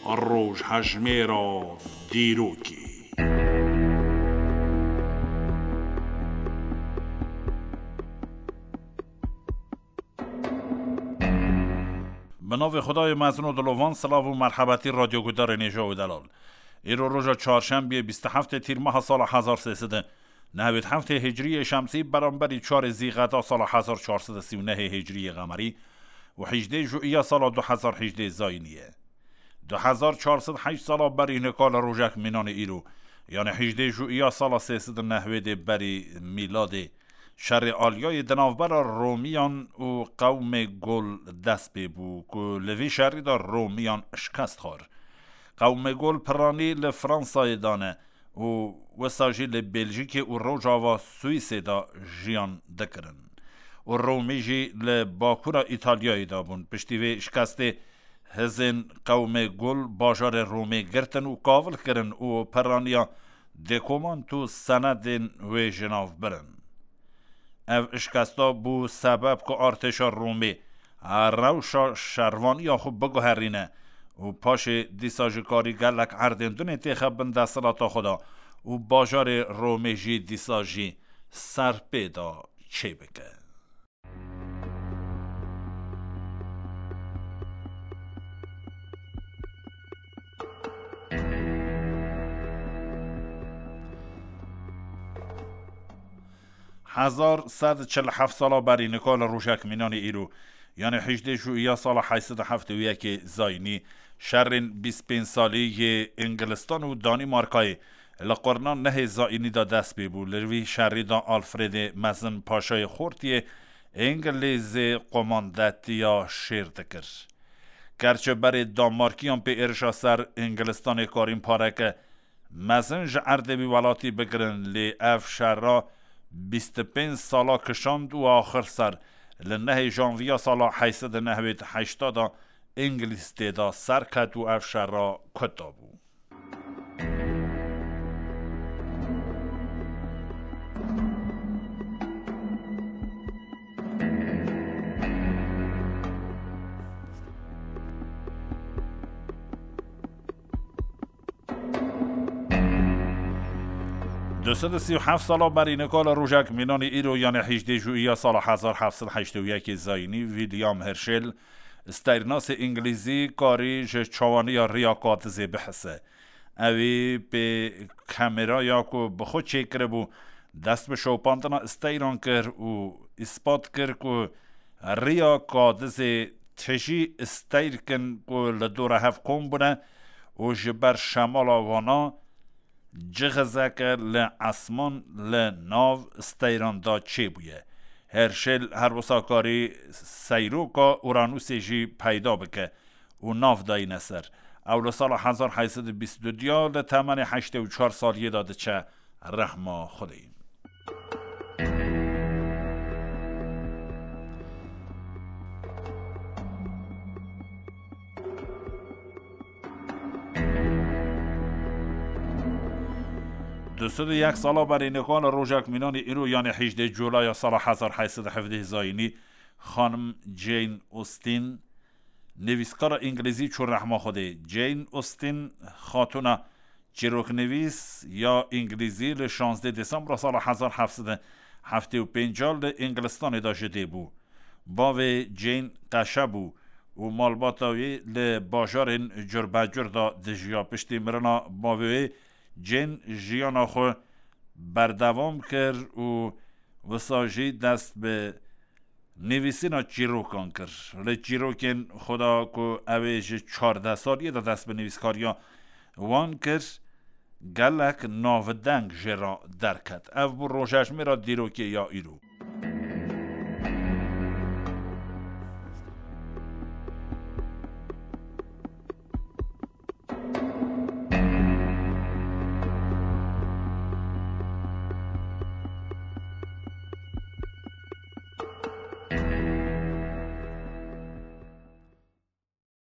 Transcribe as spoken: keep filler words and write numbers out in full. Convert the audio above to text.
روش هجمه را دیروکی. به نام خدای مظنون و دلوان، سلام و مرحبتی رادیو گودار نیجا و دلال. ایرو روز چهارشنبه بیست و هفت تیر ماه سال هزار و سیصد و نود و هفت هجری شمسی برابر چهار ذیقعده سال هزار و چهارصد و سی و نه هجری قمری و هجده ژوئیه سال دو هزار و هجده زاینیه. دو هزار و چهارصد و هشت سال بری نکال روزک مینان ایرو، یعنی هجده ژوئیه سال سیصد و نود بری میلاد. شر آلیای دناوبر رومیان و قوم گل دست ببو که لوی شری دا رومیان شکست خور. قوم گل پرانی لفرانسای دانه و وساجی لبلژیک و روجا و سوئیس دا جیان دکرن و رومی جی لباکورا ایتالیای دا بون. پشتیوی شکست هزین قوم گل باجار رومی گرتن و کاول کرن و پرانیا دکومان تو سندین و جناف برن. او اشکستا بو سبب که ارتش رومی روشا شروانی خوب بگو هرینه و پاش دیساج کاری گلک اردندون انتخابن دستلاتا خدا و باجار رومی جی دیساجی سر پیدا چه بکه. هزار و صد و چهل و هفت ساله بری نکال روشک مینان ایرو، یعنی هجده ژوئیه سال هشتصد و هفتاد و یک زاینی، شرین بیست و پنج سالی انگلستان و دانمارکای لقرنان نه زاینی دا دست ببو. لروی شری دا آلفرد مزن پاشای خورتی انگلیز قماندتی یا شیر دکر. گرچه بری دانمارکیان پی ارشا سر انگلستان کارین پارک مزن جعرده بی ولاتی بگرن لی اف شرا بیست و پنج سالا کشاند و آخر سر لنه ژانویه سالا هشتصد و نود و هشت دا انگلیس دا سر کد و افشار را کتا بو. دویست و سی و هفت سالا بری نکال روزک مینان ایرو، یعنی هجده ژوئیه سال هزار و هفتصد و هشتاد و یک زاینی، ویلیام هرشل استرناس انگلیزی کاری چوانی یا ریاکات زی بحثه. اوی به کامرا یا که بخود چکره بو دست به شوپاندنا استیران کر و اثبات کر که ریاکات زی تجی استیر کن که لدور هف کن بونه و جبر شمال آوانا جغزک لعصمان لناو استیران دا چه بویه. هرشل هر وساکاری سیرو که اورانوسی جی پیدا بکه و ناف دای نسر. اول سال هزار و هشتصد و بیست و دو لتمن هشتاد و چهار سالیه داده چه رحمه خودیم. دویست و یک سالا بری نکال روزک مینان ایرو، یعنی هجده جولای سال هزار و هشتصد و هفده زاینی، خانم جین اوستین نویسکار انگلیزی چون رحمه خوده. جین اوستین خاتون چیروک نویس یا انگلیزی ل شانزده دسامبر سال هزار و هفتصد و هفتاد و پنج ل انگلستان دا جده بو. باوی جین قشه بو و مالباتاوی ل باجار جربجر دا دجیا. پشتی مرنا باوی جین جیانا خو بردوام کرد و وساجی دست به نویسینا چیروکان کرد. لی چیروکین خدا که اویج چارده سالیه دا دست به نویسکاریا وان کرد گلک ناودنگ جرا درکت. او بو روشش میرا دیروکی یا ایرو.